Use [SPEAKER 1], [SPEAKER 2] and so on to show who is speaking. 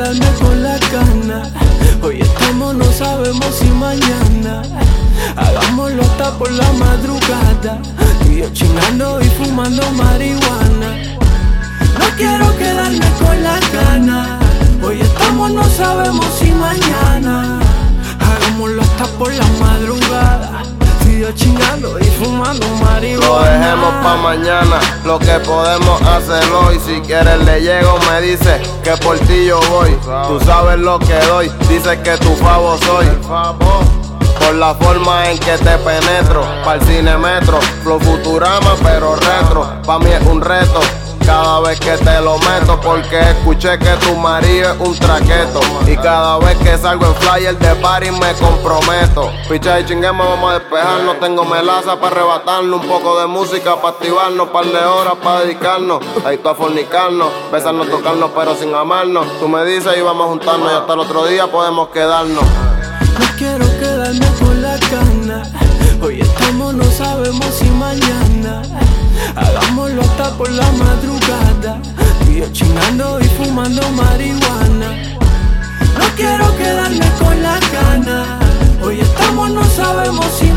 [SPEAKER 1] quedarme con la gana. Hoy estamos, no sabemos si mañana. Hagámoslo hasta por la madrugada. Y yo chingando y fumando marihuana. No quiero quedarme con la gana. Hoy estamos, no sabemos si mañana. Hagámoslo hasta por la madrugada. Y yo chingando y fumando marihuana.
[SPEAKER 2] Lo dejemos pa' mañana, lo que podemos hacer hoy. Si quieres le llego, me dice que por ti yo voy. Tú sabes lo que doy, dices que tu favo soy. Por la forma en que te penetro, pa'l cinemetro, flow Futurama pero retro, pa' mí es un reto. Cada vez que te lo meto, porque escuché que tu marido es un traqueto. Y cada vez que salgo en flyer de party me comprometo. Picha y chinguemos, vamos a despejarnos. Tengo melaza para arrebatarnos, un poco de música para activarnos, par de horas para dedicarnos. Ahí tú a fornicarnos, besarnos, tocarnos pero sin amarnos. Tú me dices y vamos a juntarnos y hasta el otro día podemos quedarnos.
[SPEAKER 1] No quiero quedarme con la gana. Hoy estamos, no sabemos si mañana. Hagámoslo hasta por la madrugada. Y yo chingando y fumando marihuana. No quiero quedarme con la gana. Hoy estamos, no sabemos si